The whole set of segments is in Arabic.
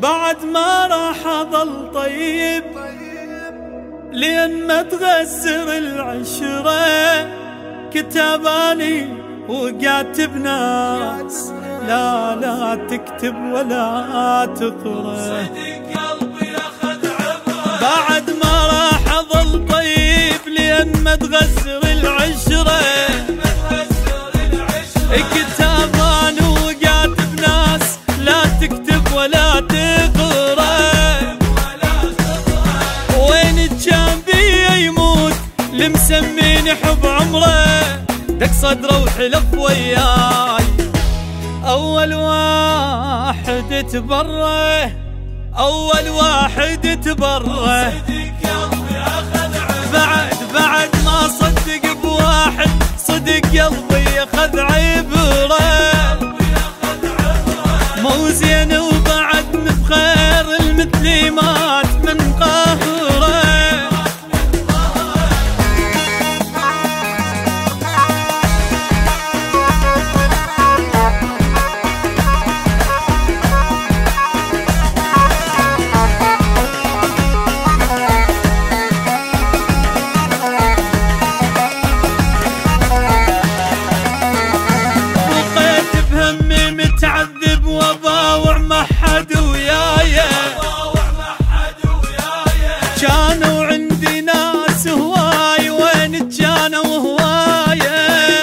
بعد ما راح أظل طيب لين ما تغسر العشرة، كتاباني وكاتب ناس لا لا تكتب ولا تقرأ. بعد ما راح أظل طيب لين ما تغسر العشرة، كتاباني وكاتب ناس لا تكتب ولا تقرأ. وين كان بي يموت لمسميني حب عمره، دق صدره وحلف وياي أول واحد تبره، أول واحد تبره. بعد ما صدق بواحد صدق قلبي أخذ عبره. مو زين وبعد بخير المثلي مات من قهره. متعذب وضاوع ما حد ويايا، كانوا عندي ناس هواي وين كانوا هوايا.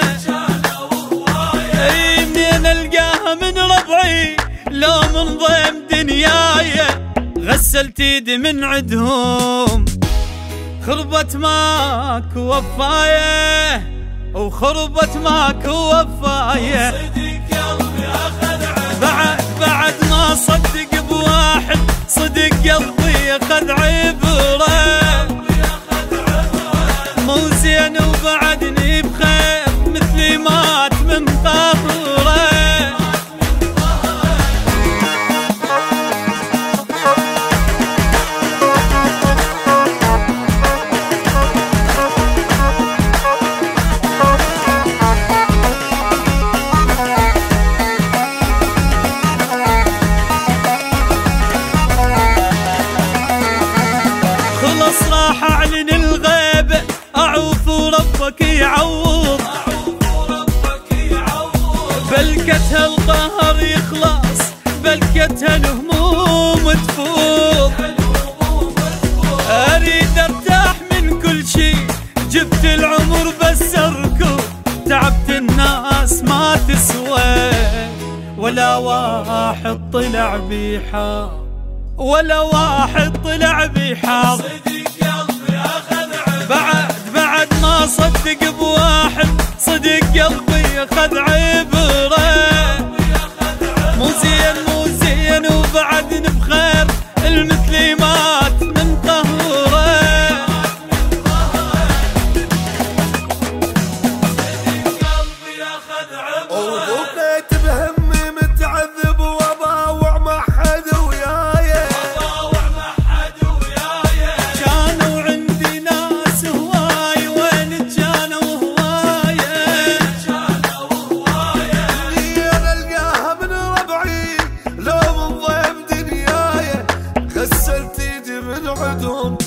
اي منين القاها من ربعي لو من ضيم دنيايا، غسلت ايدي من عدهم خربت ماك وفاية، وخربت ماك وفاية. بعد ما صدق بواحد صدق قلبي أخذ عبره. مو زين وبعدني بخير مثلي مات من قهره. راح أعلن الغيبة أعوف وربك يعوض، بلكتها القهر يخلص بلكتها الهموم تفوض. أريد أرتاح من كل شي جبت العمر بس أركض، تعبت الناس ما تسوى ولا واحد طلع بيحار، ولا واحد طلع بيحار. بعد ما صدق بواحد صدق قلبي أخذ عبره. مو زين وبعدني بخير المثلي مات من قهره. وبقيت بهمي متعذب وضاوع ما حد وياي، كانوا عندي ناس هواي وين كانوا هواي. انا القاها من ربعي لو من ضيم دنياي، غسلت ايدي من عدهم